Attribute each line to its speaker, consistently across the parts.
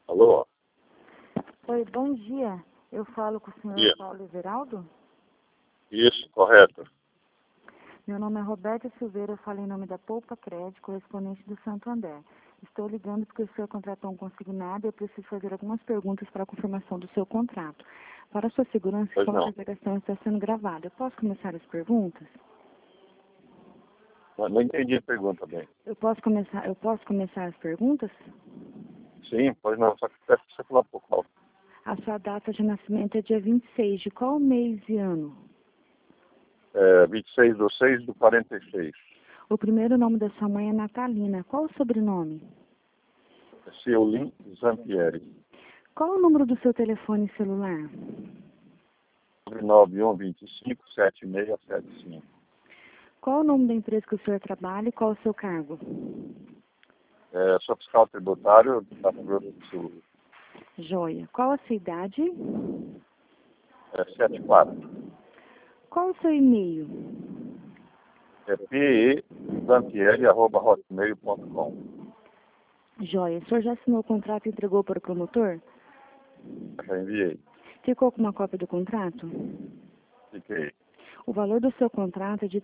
Speaker 1: Alô?
Speaker 2: Oi, bom dia. Eu falo com o senhor
Speaker 1: Dia.
Speaker 2: Paulo Everaldo?
Speaker 1: Isso, correto.
Speaker 2: Meu nome é Roberta Silveira, eu falo em nome da Poupa Crédito, correspondente do Santander. Estou ligando porque o senhor contratou um consignado e eu preciso fazer algumas perguntas para a confirmação do seu contrato. Para a sua segurança,
Speaker 1: Pois
Speaker 2: essa
Speaker 1: não.
Speaker 2: ligação está sendo gravada. Eu posso começar as perguntas?
Speaker 1: Não entendi a pergunta bem.
Speaker 2: Eu posso começar as perguntas?
Speaker 1: Sim, pois não, só que peço que você falar um pouco alto.
Speaker 2: A sua data de nascimento é dia 26. De qual mês e ano?
Speaker 1: 26/6/46.
Speaker 2: O primeiro nome da sua mãe é Natalina. Qual o sobrenome?
Speaker 1: Seulin Zampieri.
Speaker 2: Qual o número do seu telefone celular?
Speaker 1: 9125-7675.
Speaker 2: Qual o nome da empresa que o senhor trabalha e qual o seu cargo?
Speaker 1: Sou fiscal tributário da Rio Grande do Sul.
Speaker 2: Joia. Qual a sua idade?
Speaker 1: 74.
Speaker 2: Qual o seu e-mail?
Speaker 1: pezampieri@hotmail.com.
Speaker 2: Joia. O senhor já assinou o contrato e entregou para o promotor?
Speaker 1: Já enviei.
Speaker 2: Ficou com uma cópia do contrato?
Speaker 1: Fiquei.
Speaker 2: O valor do seu contrato é de R$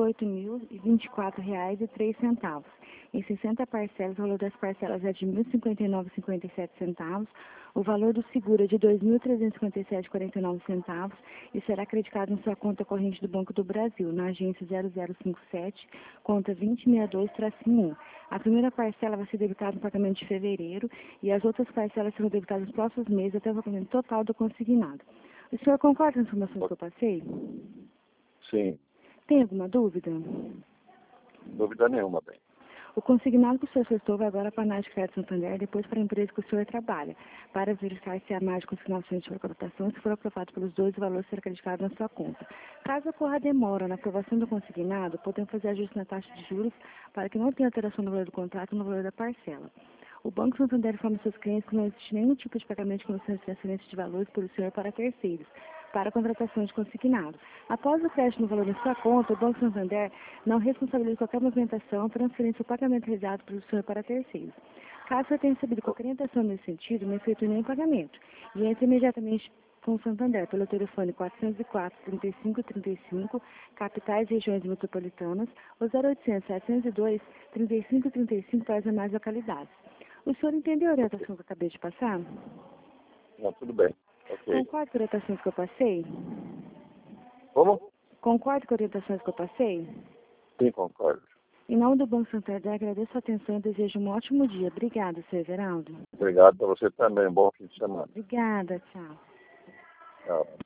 Speaker 2: 38.024,03. Em 60 parcelas, o valor das parcelas é de R$ 1.059,57. O valor do seguro é de R$ 2.357,49 e será acreditado em sua conta corrente do Banco do Brasil, na agência 0057, conta 2062-1. A primeira parcela vai ser debitada no pagamento de fevereiro e as outras parcelas serão debitadas nos próximos meses até o pagamento total do consignado. O senhor concorda com as informações que eu passei?
Speaker 1: Sim,
Speaker 2: Tem alguma dúvida?
Speaker 1: dúvida nenhuma, bem.
Speaker 2: O consignado que o senhor solicitou vai agora para a Análise de Crédito Santander, depois para a empresa que o senhor trabalha, para verificar se a análise de consignação de contratação, se for aprovado pelos dois, o valor será acreditado na sua conta. Caso ocorra demora na aprovação do consignado, podemos fazer ajuste na taxa de juros para que não tenha alteração no valor do contrato e no valor da parcela. O Banco Santander informa seus clientes que não existe nenhum tipo de pagamento de comissão de transferência de valores pelo senhor para terceiros, para a contratação de consignado. Após o crédito no valor da sua conta, o Banco Santander não responsabiliza qualquer movimentação, transferência ou pagamento realizado pelo senhor para terceiros. Caso você tenha recebido qualquer orientação nesse sentido, não efetue nenhum pagamento e entre imediatamente com o Santander pelo telefone 404-3535, capitais e regiões metropolitanas, ou 0800-702-3535 para as demais localidades. O senhor entendeu a orientação que eu acabei de passar?
Speaker 1: Não, tudo bem. Ok.
Speaker 2: Concorda com as orientações que eu passei?
Speaker 1: Como?
Speaker 2: Concorda com as orientações que eu passei?
Speaker 1: Sim, concordo.
Speaker 2: Em nome do Banco Santander, agradeço a atenção e desejo um ótimo dia. Obrigada, Sr. Everaldo.
Speaker 1: Obrigado para você também. Bom fim de semana.
Speaker 2: Obrigada, tchau.
Speaker 1: Tchau.